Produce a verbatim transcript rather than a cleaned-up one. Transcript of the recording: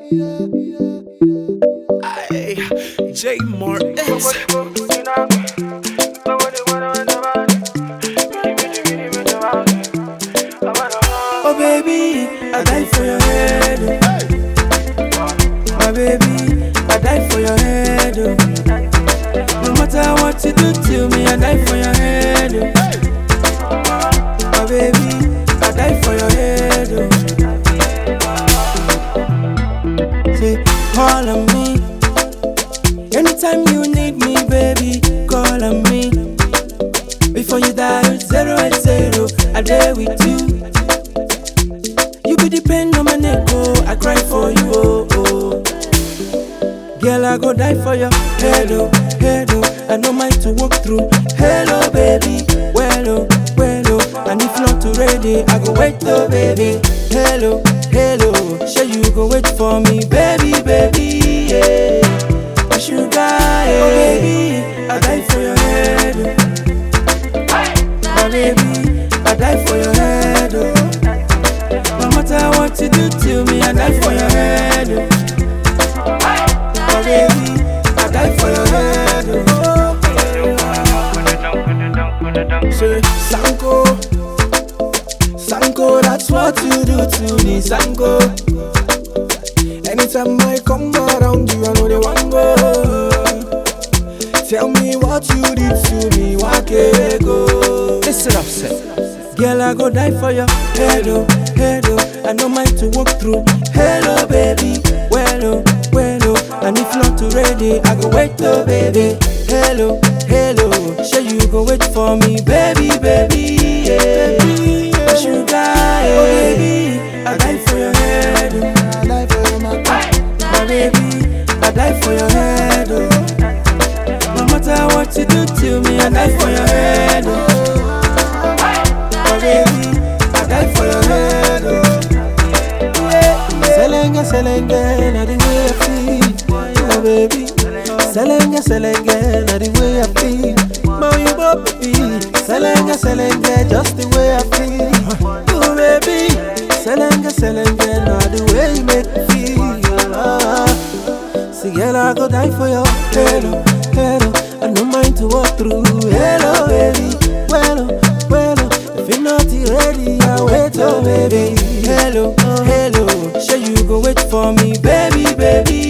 Aye, J Martins. Oh baby, I die for your head. Oh. My baby, I die for your head. Oh. No matter what you do to me, I die for your head. Oh. My baby, I die for your head. Oh. Say, call on me. Anytime you need me, baby, call on me. Before you dial zero eight zero, I there with you. You be the pain on my neck, oh, I cry for you, oh, oh. Girl, I go die for your head, oh, head, oh. I no mind to walk through. Hello, baby, well, oh, well, oh. And if not ready, I go wait, oh, baby. Hello, hello, sure you go wait for me, baby, baby, yeah. My sugar, yeah. Oh, baby, I die for your head, oh. My baby, I die for your head, oh. No matter what you do to me, I die for your head, oh. My baby, I die for your head, oh. Say, Sanko, Sanko, that's what you do to me, Sanko. Anytime I come around you, I know they want go. Tell me what you did to me, why can't go? Listen up, say. Girl, I go die for your head, oh, head, oh. I no mind to walk through. Hello, baby, well, oh, well, oh. And if not ready, I go wait, oh, baby. Hello, hello, sure you go wait for me, baby, baby, yeah. My sugar, yeah. Oh, baby, I die for your head, oh. I die for your my, my baby, I die for your head, oh. No matter what you do to me, I die for your head, oh. My baby, I die for your head, oh. Yeah. Selenge, selenge, na the way I feel, my baby. Selenge, selenge, na the way I feel, my baby. Selenge, selenge, just the way I feel, oh baby. Selenge, selenge, na the way you make me feel. Ah. See, girl, I go die for your hello, hello. I no mind to walk through. Hello, baby, well, oh, well, oh. If you're not ready, I wait, oh baby. Hello, hello, sure you go wait for me, baby, baby.